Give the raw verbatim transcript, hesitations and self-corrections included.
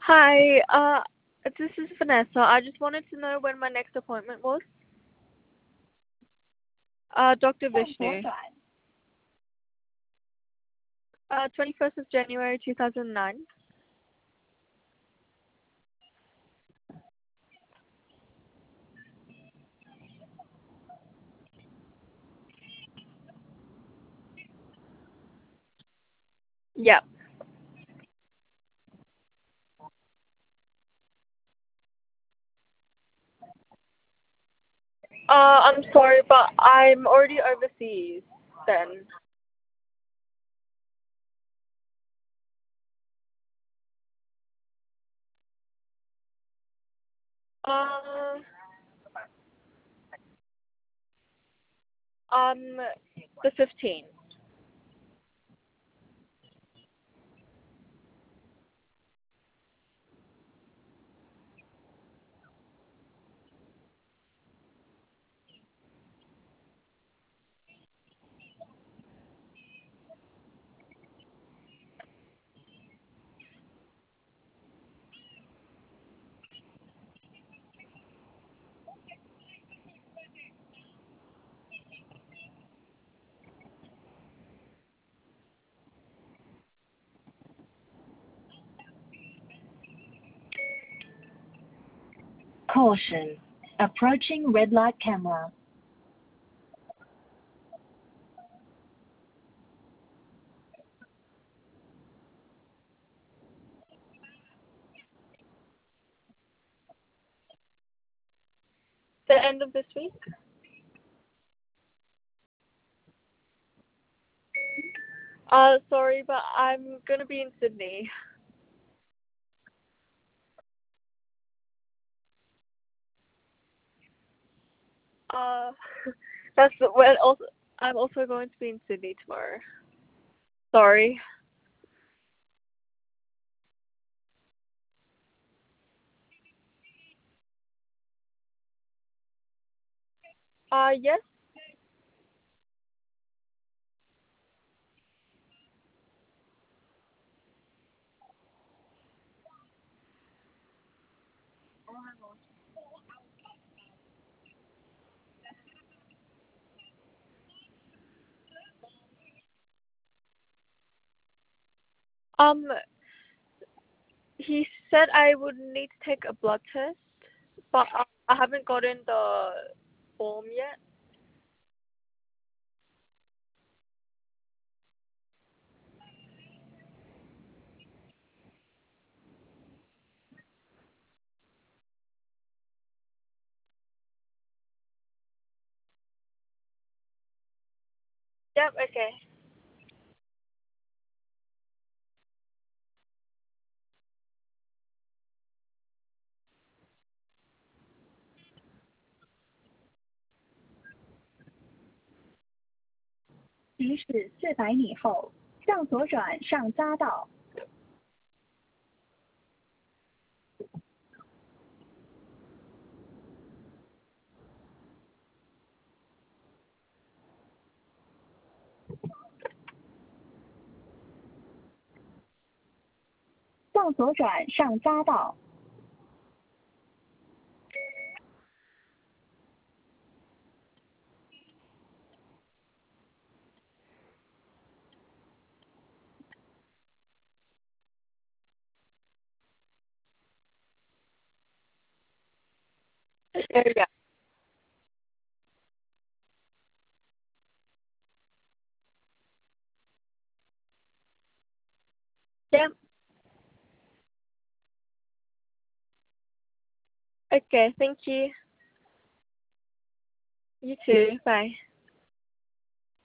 Hi, uh, this is Vanessa. I just wanted to know when my next appointment was. Uh, Doctor Vishnu. Uh, twenty-first of January two thousand nine. Yep. Uh, I'm sorry, but I'm already overseas then. Uh, um, the fifteenth. Caution. Approaching red light camera. The end of this week? Uh, sorry, but I'm gonna be in Sydney. Uh, that's when also I'm also going to be in Sydney tomorrow. Sorry. Uh, yes. Um, he said I would need to take a blood test, but I, I haven't gotten the form yet. Yep, okay. T驶四百米后，向左转上匝道。向左转上匝道。 There, yeah. Yep. Okay, thank you. You too. Bye.